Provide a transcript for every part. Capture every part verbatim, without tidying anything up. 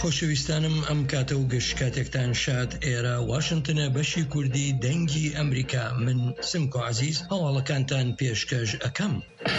خۆشەویستانم ئەم کاتە و گەشت کاتێکتان شاد ئێرە واشنگتنە بەشی کوردی دەنگی ئەمریکا. من سمکۆ عەزیز هەواڵەکانتان پێشکەش ئەکەم.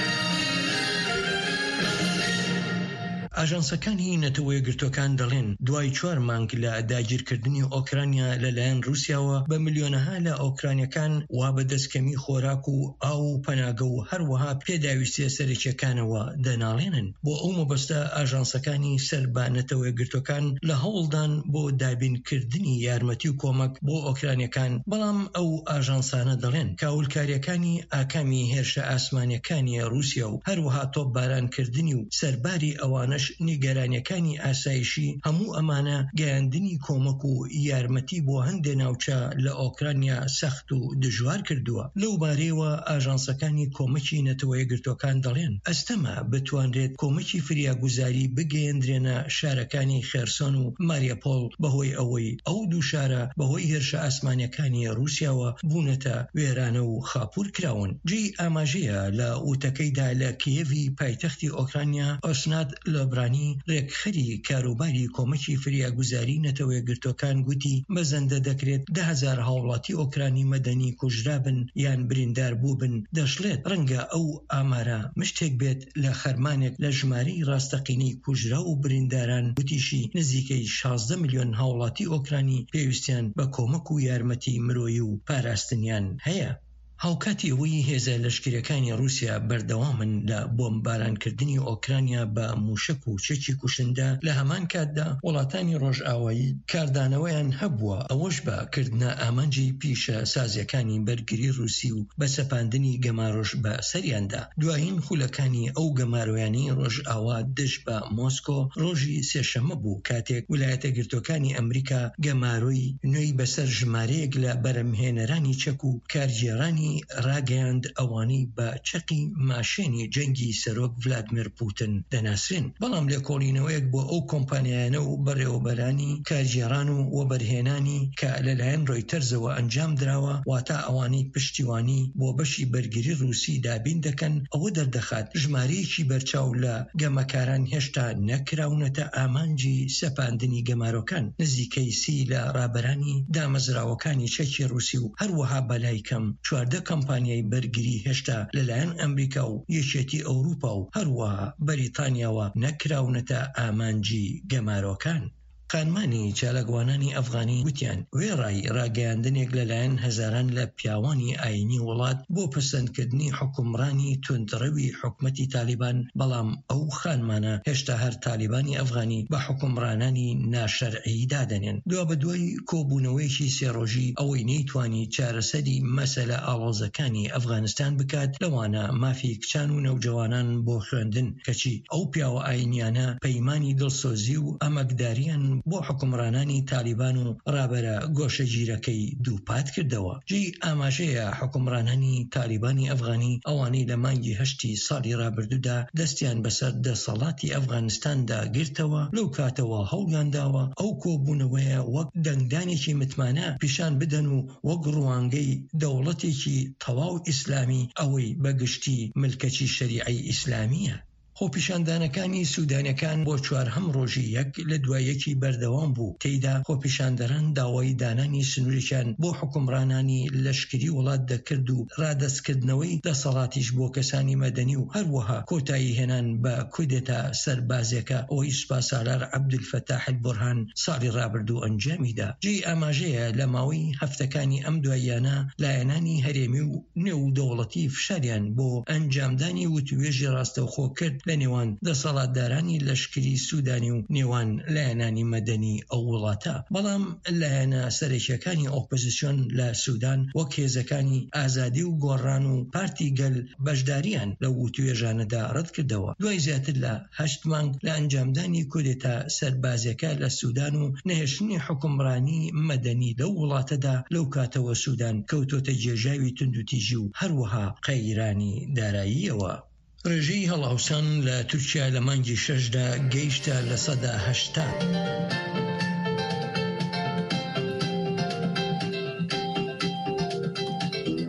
ئاژانسەکانی نەتەوە یەکگرتووەکان دەڵێن دوای چوار مانگ لە داگیرکردنی ئۆکرانیا لەلایەن رووسیاوە بە ملیۆنەها لە ئۆکرانیەکان وا بە دەستکەمی خۆراک و ئاو و پەناگە و هەروەها پێداویستیە سەرەکیەکانەوە دەناڵێنن. بۆ ئەو مەبەستە ئاژانسەکانی سەر بە نەتەوە یەکگرتووەکان لە هەوڵدان بۆ دابینکردنی یارمەتی و کۆمەک بۆ ئۆکرانیەکان، بەڵام ئەو ئاژانسانە دەڵێن کاولکاریەکانی ئاکامی هێرشە ئاسمانیەکانی رووسیا و هەروەها تۆپبارانکردنی و سەرباری ئەوانەش نیگەرانیەکانی ئاسایشی هەموو ئەمانە گەیاندنی کۆمەک و یارمەتی بۆ هەندێک ناوچە لە ئۆکرانیا سەخت و دژوار کردووە. لەو بارەیەوە ئاژانسەکانی کۆمەکی نەتەوە یەکگرتووەکان دەڵێن ئەستەما بتوانرێت کۆمەکی فریاگوزاری بگەیەندرێنە شارەکانی خێرسۆن و ماریۆپۆڵ بەهۆی ئەوەی ئەو دوو شارە بەهۆی هێرشە ئاسمانیەکانی رووسیاوە بوونەتە وێرانە و خاپوور کراون. جێی ئاماژەیە لە وتەکەیدا لە کیێڤی پایتەختی ئۆکرانیا ئۆسنات لۆبرانی ڕێکخەری کاروباری کۆمەکی فریاگوزاری نەتەوە یەکگرتووەکان گوتی بەزەندە دەکرێت ده هەزار هاوڵاتی ئۆکرانی مەدەنی کوژرابن یان بریندار بووبن. دەشڵێت ڕەنگە ئەو ئامارە مشتێک بێت لە خەرمانێک لە ژمارەی ڕاستەقینەی کوژرا و برینداران گوتیشی نزیکەی شازدە ملیۆن هاوڵاتی ئۆکرانی پێویستیان بە کۆمەک و یارمەتی مرۆیی و پاراستنیان هەیە. هاوکاتی ئەوەی هێزە لەشکریەکانی رووسیا بەردەوامن لە بۆمبارانکردنی ئۆکرانیا بە موشک و چەکی کوشندە، لە هەمان کاتدا وڵاتانی ڕۆژئاوایی کاردانەوەیان هەبووە ئەوەش بە کردنە ئامانجی پیشە سازیەکانی بەرگری رووسی و بە سەپاندنی گەمارۆژ بە سەریاندا. دوایین خولەکانی ئەو گەمارۆیانی ڕۆژئاوا دژ بە مۆسکۆ ڕۆژی سێشەمە بوو، کاتێک ویلایەتە یەکگرتووەکانی ئەمریکا گەمارۆی نوێی بەسەر ژمارەیەک لە بەرەمهێنەرانی چەک و کارگێڕانی ڕاگەیاند ئەوانەی بە چەقی ماشێنی جەنگی سەرۆک ڤلادیمیر پوتین دەناسرێن. بەڵام لێکۆڵینەوەیەک بۆ ئەو کۆمپانیایانە و بەڕێوەبەرانی کارگێڕان و وەبەرهێنانی کە لەلایەن ڕۆیتەرزەوە ئەنجام دراوە، واتە ئەوانەی پشتیوانی بۆ بەشی بەرگری رووسی دابین دەکەن، ئەوە دەردەخات ژمارەیەکی بەرچاو لە گەمەکاران هێشتا نەکراونەتە ئامانجی سەپاندنی گەمارۆکان. نزیکەی سی لە ڕابەرانی دامەزراوەکانی چەکی رووسی و هەروەها بەلای کەم چواردە کۆمپانیای بەرگری هێشتا لەلایەن ئەمریکا و یەکێتی ئەوروپا و هەروەها بەریتانیاوە نەکراونەتە ئامانجی گەمارۆکان. خانمانی چالەگوانانی ئەفغانی وتیان وێڕای ڕاگەیاندنێک لەلایەن هەزاران لە پیاوانی ئاینی وڵات بۆ پەسەندکردنی حکومڕانی توندڕەوی حکومەتی تالیبان، بەڵام ئەو خانمانە هێشتا هەر تالیبانی ئەفغانی بە حکومڕانانی ناشەرعی دادەنێن. دوا بە دوای کۆبوونەوەیەکی سێڕۆژی ئەوەی نەیتوانی چارەسەری مەسەلە ئاڵۆزەکانی ئەفغانستان بکات، لەوانە مافی کچان و نەوجەوانان بۆ خوێندن، کەچی ئەو پیاوە ئاینیانە پەیمانی دڵسۆزی و ئەمەکداریان بۆ حکومڕانانی تالیبان و ڕابەرە گۆشەگیرەکەی دووپات کردەوە. جێی ئاماژەیە حکومڕانانی تالیبانی ئەفغانی ئەوانەی لە مانگی هەشتی ساڵی ڕابردوودا دەستیان بەسەر دەسەڵاتی ئەفغانستاندا گرتەوە، لەو کاتەوە هەوڵیانداوە ئەو کۆبوونەوەیە وەک دەنگدانێکی متمانە پیشان بدەن و وەک ڕوانگەی دەوڵەتێکی تەواو ئیسلامی ئەوەی بەگشتی ملکەچی شەریعەی ئیسلامیە. خۆپیشاندانەکانی سوودانیەکان بۆ چوارهەم ڕۆژی یەک لە دوایەکی بەردەوام بوو. تێیدا خۆپیشاندەران داوای دانانی سنوورێکیان بۆ حکومڕانانی لەشکری وڵات دەکرد و ڕادەستکردنەوەی دەسەڵاتیش بۆ کەسانی مەدەنی و هەروەها کۆتایی هێنان بە کودێتا سەربازێکە ئەوەی سوپاسالار عەبدولفەتاح البورهان ساڵی ڕابردوو ئەنجامیدا. جێی ئاماژەیە لە ماوەی هەفتەکانی ئەم دواییانە لایەنانی هەرێمی و نێو دەوڵەتی فشاریان بۆ ئەنجامدانی وتوێژی ڕاستەوخۆ کرد لە نێوان دەسەڵاتدارانی لەشکری سوودانی و نێوان لایەنانی مەدەنی ئەو وڵاتە. بەڵام لایەنە سەرەکیەکانی ئۆپۆزیسیۆن لە سوودان وەک هێزەکانی ئازادی و گۆڕان و پارتی گەل بەشداریان لە وتوێژانەدا ڕەت کردەوە. دوای زیاتر لە هەشت مانگ لە ئەنجامدانی کودێتا سەربازیەکە لە سوودان و نەهێشتنی حکومڕانی مەدەنی لەو وڵاتەدا، لەو کاتەوە سوودان کەوتۆتە جێژاوی توندوتیژی و هەروەها قەیرانی داراییەوە. ڕێژەی هەڵاوسان لە تورکیا لە مانگی شەشدا گەیشتە لە سەدا هەشتا.